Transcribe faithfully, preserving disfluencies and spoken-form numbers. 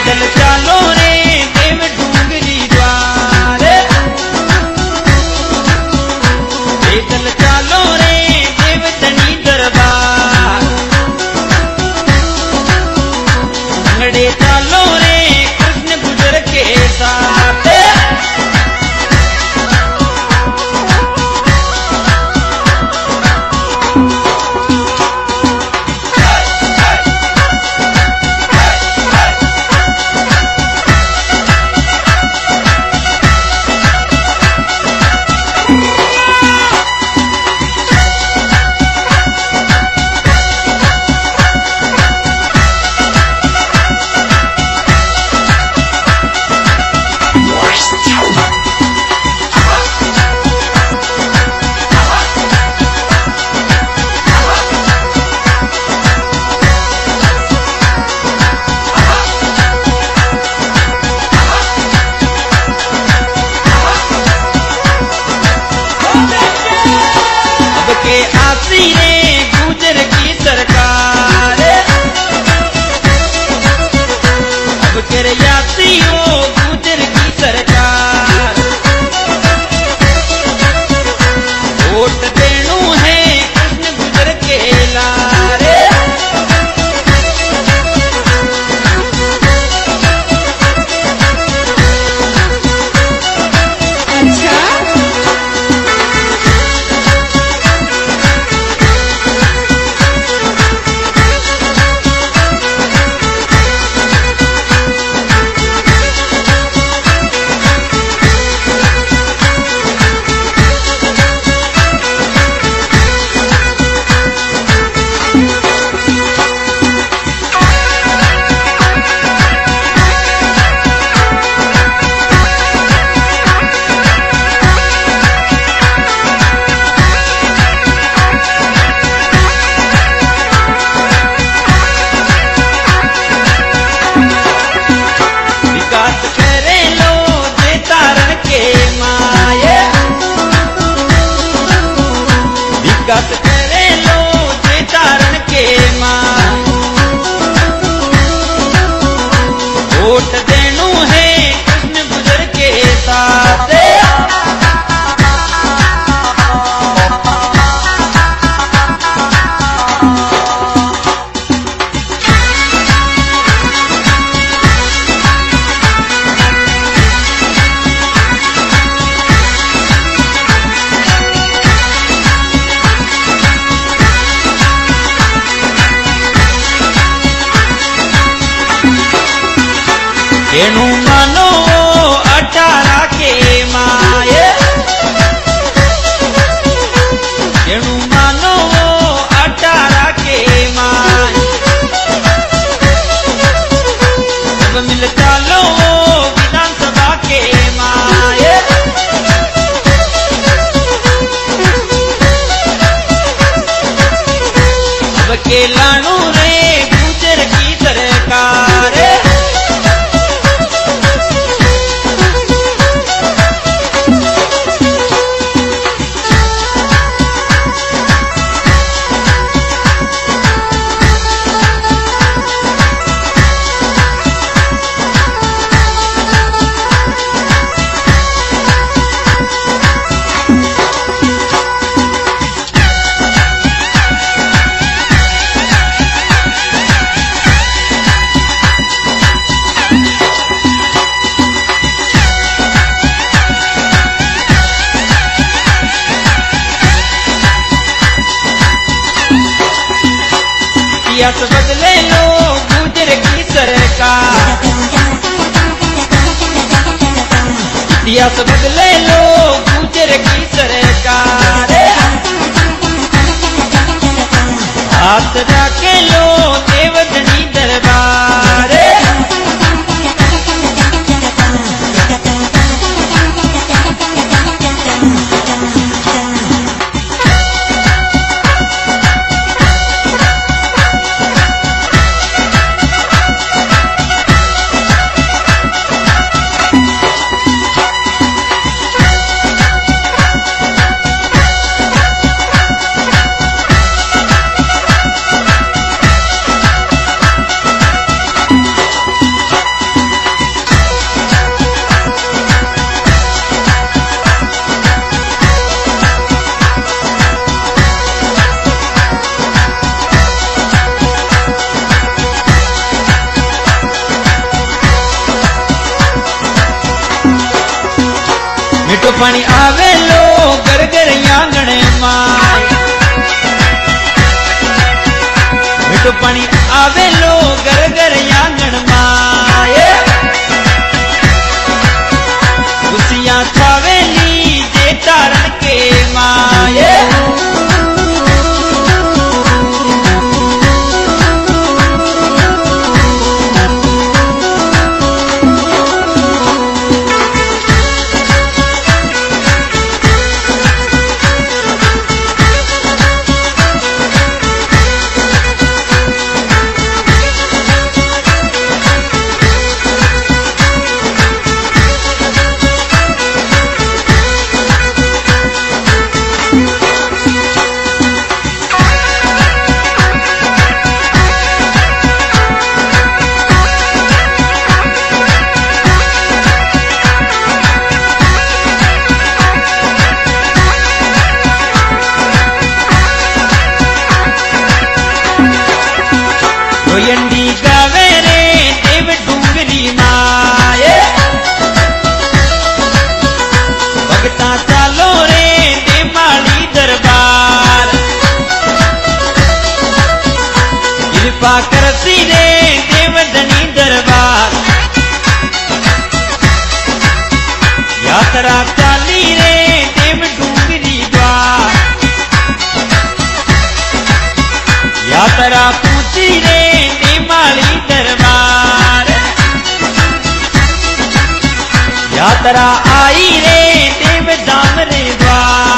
पैदल चालो रे देव डूंगरी द्वार, पैदल चालो रे देव धनी दरबार, अंगड़े चालो रे कृष्ण गुजर के साथ। आसी रे गुजर की सरकार, अब कर यासी हो गुजर की सरकार, वोट देणू है कृष्ण गुजर के लारे। विकास करे लो जे तारण के मां, वोट देणू है कृष्ण गुजर के साथ। एणु मानो अठारह के माए, एणु मानो अठारह के माए, सब मिल चालो विधानसभा के माए। अब के लाणू रे गुजर की सरकार, इतिहास बदले लो गुजर की सरकार, इतिहास बदले लो गुजर की सरकार, हाथ जाके लो देवधनी दरबार। पानी आवे लो घर घर आंगण माय मीठो पानी आवे लो घर घर आंगण माय खुशियां थावेली जे तारण के माय कोयंडी गावे रे देव डूंगरी माय भगता चालो रे देमाली दरबार कृपा करती रे देवधनी दरबार यात्रा चाली रे देव डूंगरी द्वार यात्रा पूछी रे देमाली दरबार यात्रा आई रे देव धाम रे द्वार